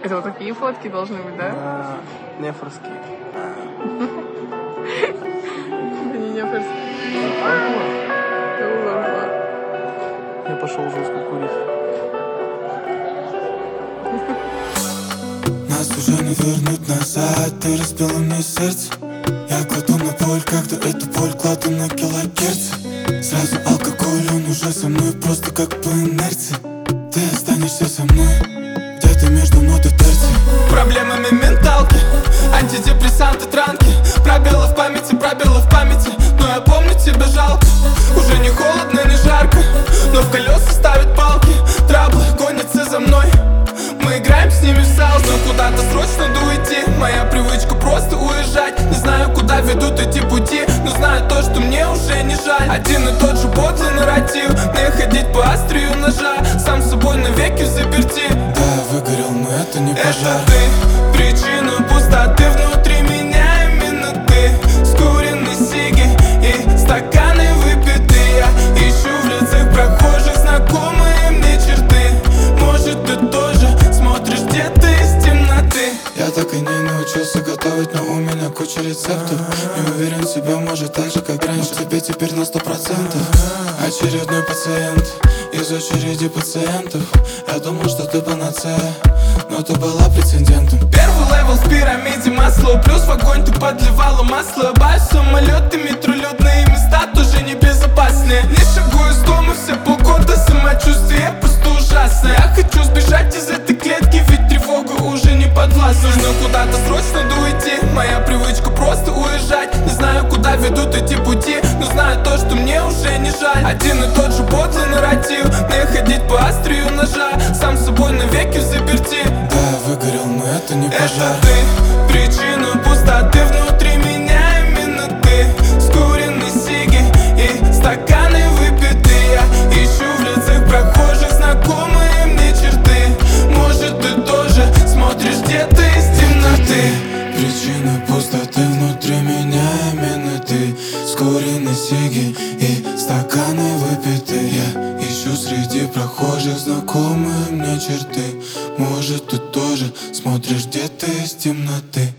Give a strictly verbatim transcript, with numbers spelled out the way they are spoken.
Это вот такие фотки должны быть, да? Да, нефорские. Это не нефорские. Я пошел жестко курить. Нас уже не вернуть назад, ты разбила мне сердце. Я кладу на боль, когда эту боль кладу на килогерцы. Сразу алкоголь, он уже со мной, просто как по инерции. Ты останешься со мной, где-то между нот и терций. Проблемами менталки, антидепрессанты, транки. Пробелы в памяти, пробелы в памяти. Но я помню, тебе жалко. Уже не холодно, не жарко, но в колеса ставят палки. Траблы гонятся за мной, мы играем с ними в салс. Но куда-то срочно надо уйти. Моя привычка просто уезжать. Не знаю, куда ведут эти пути, но знаю то, что мне уже не жаль. Один и тот же подлый нарратив, мне ходить по острию ножа. Сам с собой навеки в заперти. Да, я выгорел, но это не пожар. Это ты, причина пустоты внутри меня. Именно ты, скуренные сиги и стаканы выпитые. Я ищу в лицах прохожих знакомые мне черты. Может, ты тоже смотришь где-то из темноты. Я так и не научился готовить, но у меня куча рецептов. Не уверен в себе, может так же, как раньше. Тебе теперь на сто процентов. Очередной пациент из очереди пациентов. Я думал, что ты панацея, но ты была прецедентом. Первый левел в пирамиде масла, плюс в огонь ты подливала масло. Боюсь, самолеты, метролюдные места тоже небезопасные. Не шагу из дома все полгода, самочувствие просто ужасное. Я хочу сбежать из этой клетки, ведь тревога уже не подвластна. Нужно куда-то срочно надо уйти. Моя привычка просто уезжать. Не знаю, куда ведут эти пути, но знаю то, что мне уже не жаль. Один и тот же подлый нарратив, мне ходить по острию ножа. Сам с собой навеки в заперти. Да, я выгорел, но это не пожар. Это ты, причина пустоты внутри меня. Именно ты, скуренные сиги и стаканы выпитые. Я ищу в лицах прохожих знакомые мне черты. Может, ты тоже смотришь где-то из темноты. Причина пустоты внутри меня. Именно ты, скуренные сиги и стаканы выпитые. Я ищу среди прохожих знакомые мне черты. Может, ты тоже смотришь где-то из темноты.